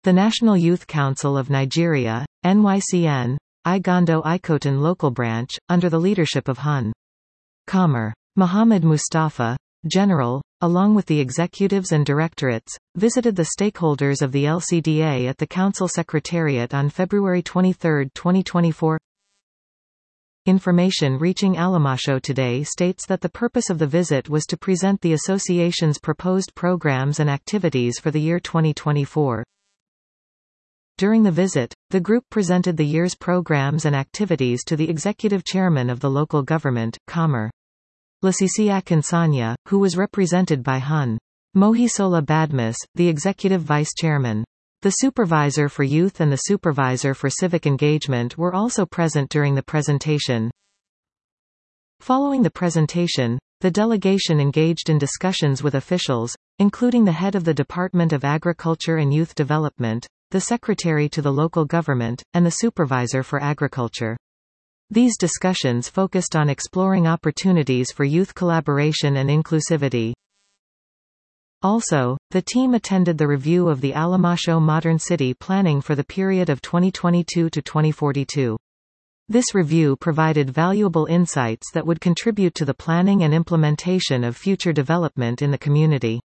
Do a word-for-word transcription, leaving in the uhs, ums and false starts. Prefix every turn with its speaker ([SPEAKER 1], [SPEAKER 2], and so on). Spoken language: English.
[SPEAKER 1] The National Youth Council of Nigeria, N Y C N, Igando Ikotan Local Branch, under the leadership of Hun. Kamar Muhammad Mustafa, General, along with the executives and directorates, visited the stakeholders of the L C D A at the Council Secretariat on February twenty-third, twenty twenty-four. Information reaching Alamasho today states that the purpose of the visit was to present the association's proposed programs and activities for the year twenty twenty-four. During the visit, the group presented the year's programs and activities to the executive chairman of the local government, Kamar Lasisiak Nsanya, who was represented by Hun. Mohisola Badmus, the executive vice chairman. The supervisor for youth and the supervisor for civic engagement were also present during the presentation. Following the presentation, the delegation engaged in discussions with officials, including the head of the Department of Agriculture and Youth Development, the secretary to the local government, and the supervisor for agriculture. These discussions focused on exploring opportunities for youth collaboration and inclusivity. Also, the team attended the review of the Alamasho Modern City planning for the period of twenty twenty-two to twenty forty-two. This review provided valuable insights that would contribute to the planning and implementation of future development in the community.